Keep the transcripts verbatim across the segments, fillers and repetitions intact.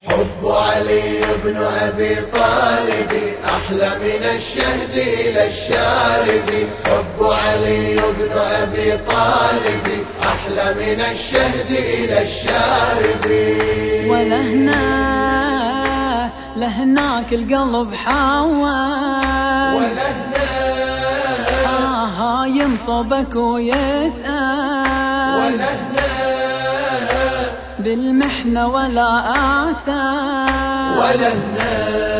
حب علي بن أبي طالب أحلى من الشهد إلى الشارب. حب علي بن أبي طالب أحلى من الشهد إلى الشارب. ولهنا لهناك القلب حاول، ولهنا آه ينصبك ويسأل، ولهنا بالمحنة ولا أعسى، ولهنا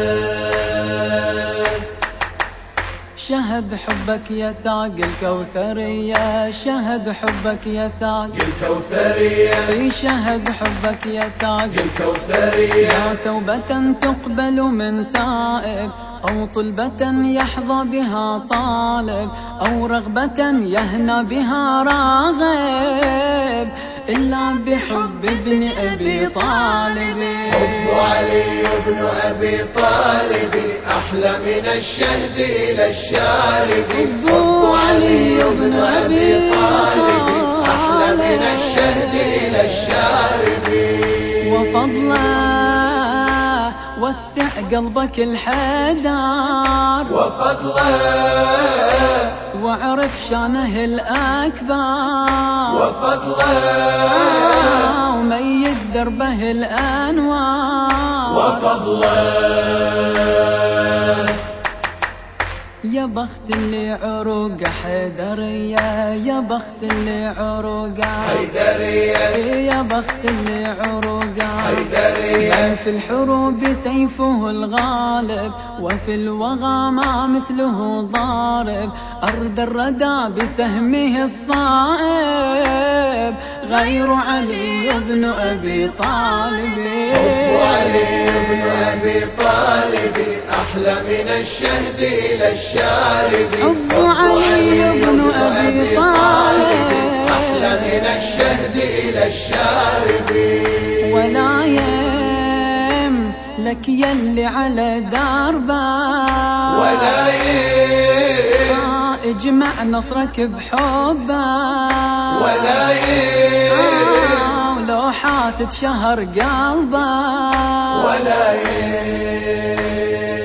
شهد حبك يا ساق الكوثرية، شهد حبك يا ساق الكوثرية، في شهد حبك يا ساق الكوثرية. يا توبة تقبل من تائب، أو طلبة يحظى بها طالب، أو رغبة يهنى بها راغب، إلا بحب ابن أبي طالب. حب علي بن أبي طالب أحلى من الشهد إلى الشارب. حب علي بن أبي طالب أحلى من الشهد إلى الشارب. وفضله وسع قلبك الحدار، وفضله واعرف شانه الأكبر، وفضله وميز دربه الأنوار، وفضله يا بخت اللي عروقه حيدرية، يا بخت اللي عروقه حيدرية، يا بخت اللي عروقه حيدرية. في الحروب سيفه الغالب، وفي الوغى ما مثله ضارب، أرد الردى بسهمه الصائب، غير علي بن أبي طالب. حب علي بن أبي طالب أحلى من الشهد إلى الشارب. حب علي بن أبي طالب أحلى من الشهد إلى الشارب. ولايم لك يلي على دربه، ولايم اجمع نصرك بحبه، ولايم ولو حاسد شهر قلبه، ولايم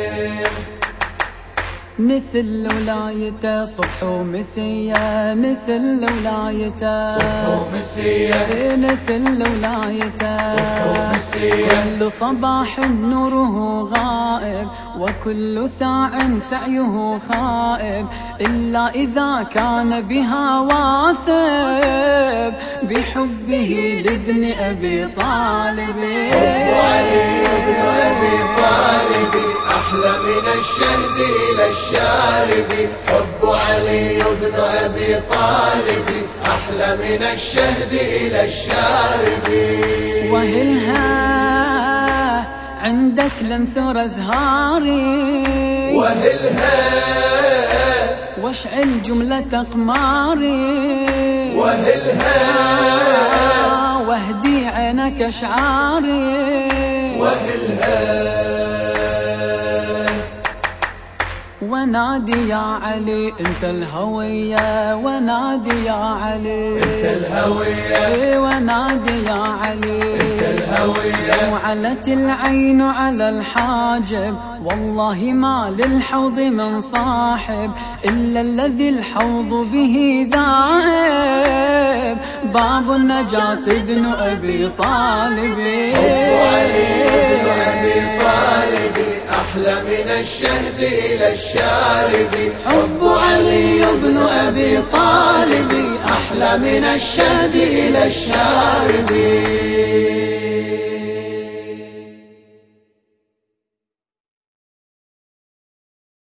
نسل ولايته صبح ومسية، نسل ولايته صبح ومسية، نسل ولايته صبح ومسية. كل صباح نوره غائب، وكل ساع سعيه خائب، إلا إذا كان بها واثب، بحبه لابن أبي طالب. حب علي بن أبي طالب أحلى من الشهد إلى الشارب. حب علي بن أبي طالب أحلى من الشهد إلى الشارب. وهلها عندك لنثر أزهاري، وهلها واشعل جملة أقماري، وهلها واهدي عينك أشعاري، وهلها ونادي يا علي انت الهوية، ونادي يا علي انت الهوية، ونادي يا علي انت الهوية. وعلت العين على الحاجب، والله ما للحوض من صاحب، إلا الذي الحوض به ذائب، باب النجاة ابن أبي طالب. حب علي بن أبي طالب أحلى من الشهد إلى الشارب. حب علي بن أبي طالب أحلى من الشهد إلى الشارب.